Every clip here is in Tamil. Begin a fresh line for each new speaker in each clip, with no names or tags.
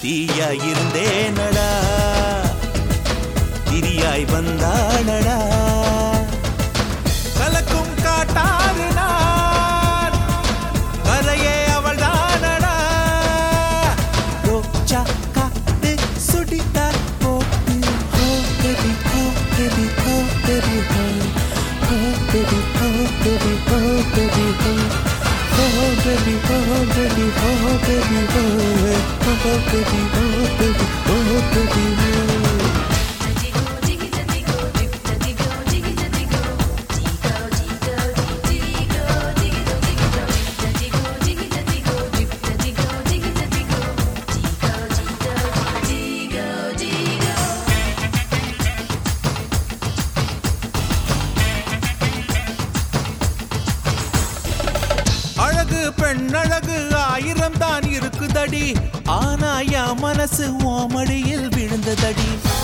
தீயாய் இருந்தேனடா திரியாய் வந்தாளடா கலக்கும் காட்டாறு நான் கரையே அவள் தானடா ரோஜா காத்து சுடித்தார் போட்டு ஹோ பேபி ஹோ பேபி ஹோ பேபி ஹோ பேபி ஹோ பேபி ஹோ பேபி ஹோ oh baby oh baby oh baby oh baby oh baby oh baby அழகு பெண்ணழகு ஆயிரம் தான் இருக்குதடி ஆனா என் மனசு ஓமடியில் விழுந்ததடி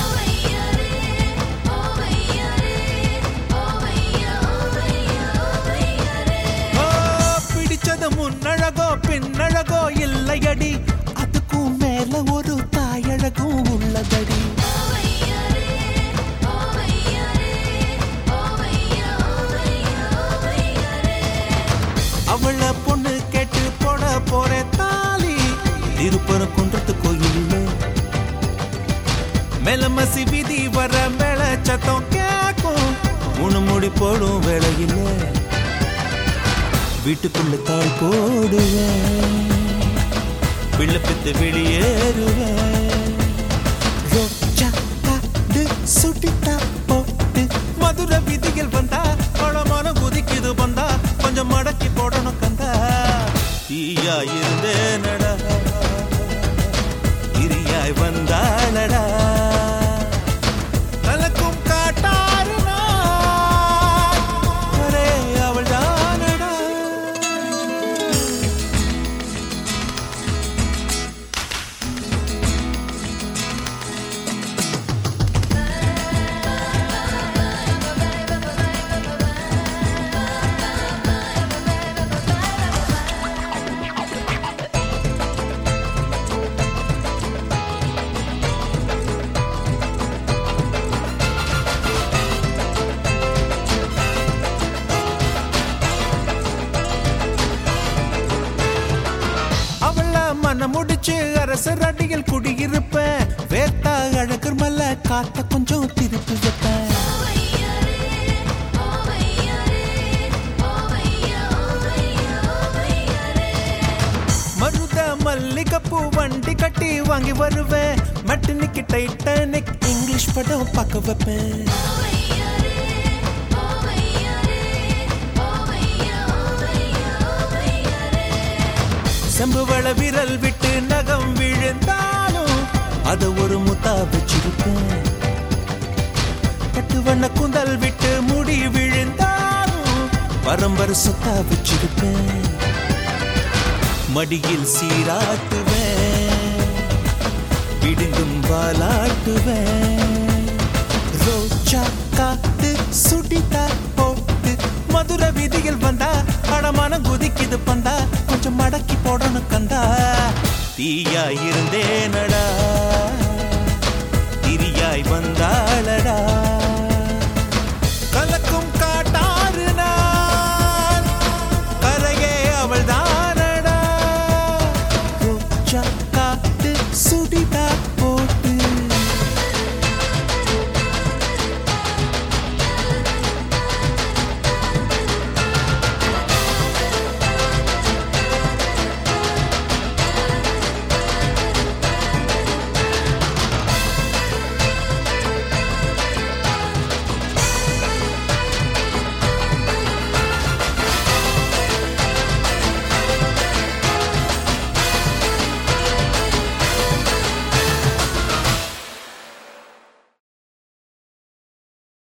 பிடிச்சது முன்னழகோ பின்னழகோ இல்லையடி அதுக்கும் மேல ஒரு தாயழகும் உள்ளதடி அவள பொண்ணு கேட்டு போட போற தாலி திருப்பரம் குன்றத்து கோயில் மேலமசி விதி வர மேல சத்தம் கேக்கும் முடி போடும் வேளையில் வீட்டுக்குள்ள தாள் போடுவேன் விண்ணப்பித்து வெளியேறுவேன் ரோஜா காடு சுட்டித்தா போட்டு மதுரை விதிகள் வந்தா பழமான குதிக்குது வந்தா கொஞ்சம் மடக்கி போடணும் கந்தா தீயாய் இருந்தேனடா திரியாய் வந்தாளடா கலக்கும் காட்டாறு நான் அரே அவள் தானடா மன முடிச்சு அரசர் அடியில் குடியிருப்பேன் வேத்தா அழகர் மல்ல காத்த கொஞ்சம் திருப்பி வைப்பேன் மருத மல்லிகைப்பூ வண்டி கட்டி வாங்கி வருவேன் மட்டினிக்கு டைட்டானிக் இங்கிலீஷ் படம் பார்க்க வைப்பேன் செம்புவள விரல் விட்டு நகம் விழுந்தாலும் அத ஒரு முத்தா வச்சிருப்பேன் பட்டுவண்ண குந்தல் விட்டு முடி விழுந்தாலும் பரம்பரை சொத்தா வச்சிருப்பேன் மடியில் சீராட்டுவேன் விடுங்கும் வாலாட்டுவேன் ரோஜா காத்து சுடித்தா போட்டு மதுரை விதியில் வந்தா படமான குதிக்குது பந்தா கொஞ்சம் மடக்கி போடணும் கந்தா தீயாய் இருந்தேனடா